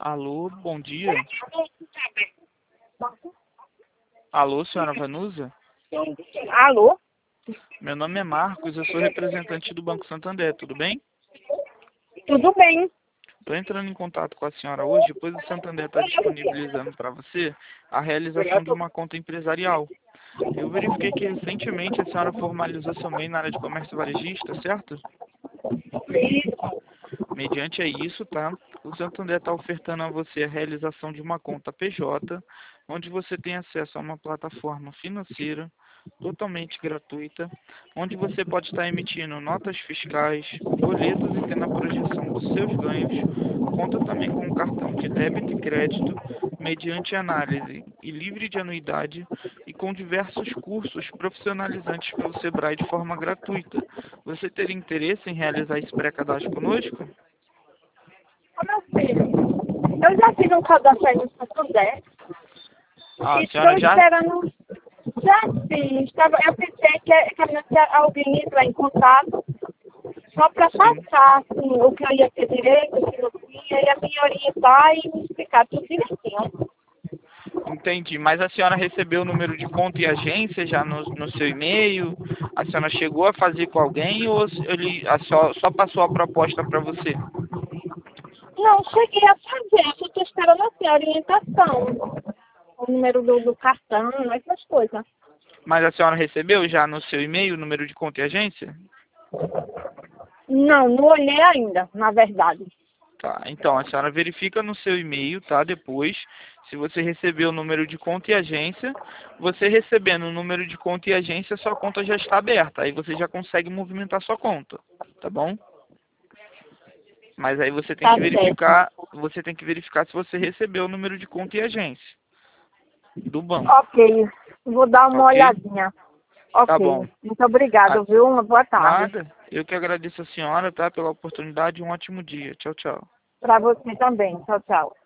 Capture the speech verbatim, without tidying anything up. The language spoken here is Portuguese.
Alô, bom dia. Alô, senhora Vanusa? Alô? Meu nome é Marcos, eu sou representante do Banco Santander, tudo bem? Tudo bem? Estou entrando em contato com a senhora hoje, pois o Santander está disponibilizando para você a realização de uma conta empresarial. Eu verifiquei que recentemente a senhora formalizou seu MEI na área de comércio varejista, certo? Mediante a isso, tá? O Santander está ofertando a você a realização de uma conta P J, onde você tem acesso a uma plataforma financeira totalmente gratuita, onde você pode estar emitindo notas fiscais, boletos e tendo a projeção dos seus ganhos, conta também com um cartão de débito e crédito, mediante análise e livre de anuidade e com diversos cursos profissionalizantes pelo Sebrae de forma gratuita. Você teria interesse em realizar esse pré-cadastro conosco? Ô, meu filho, eu já fiz um cadastro aí no Santander Ah, a e estou senhora já... esperando. Já fiz. Tava, eu pensei que, que a minha tia alguém entrar em contato só para Sim. passar assim, o que eu ia ter direito, o que não tinha, e a minha orientar e me explicar tudo direitinho. Entendi, mas a senhora recebeu o número de conta e agência já no, no seu e-mail? A senhora chegou a fazer com alguém ou ele a só, só passou a proposta para você? Não, cheguei a fazer, eu estou esperando assim, a orientação, o número do, do cartão, essas coisas. Mas a senhora recebeu já no seu e-mail o número de conta e agência? Não, não olhei ainda, na verdade. Tá, então a senhora verifica no seu e-mail, tá? Depois, se você recebeu o número de conta e agência, você recebendo o número de conta e agência, sua conta já está aberta. Aí você já consegue movimentar sua conta, tá bom? Mas aí você tem Tá que certo. verificar, você tem que verificar se você recebeu o número de conta e agência do banco, Ok, vou dar tá uma ok? olhadinha. Tá bom. Ok, muito Ah, obrigada, viu? Uma boa tarde. nada. Eu que agradeço a senhora, tá, pela oportunidade. Um ótimo dia. Tchau, tchau. Para você também. Tchau, tchau.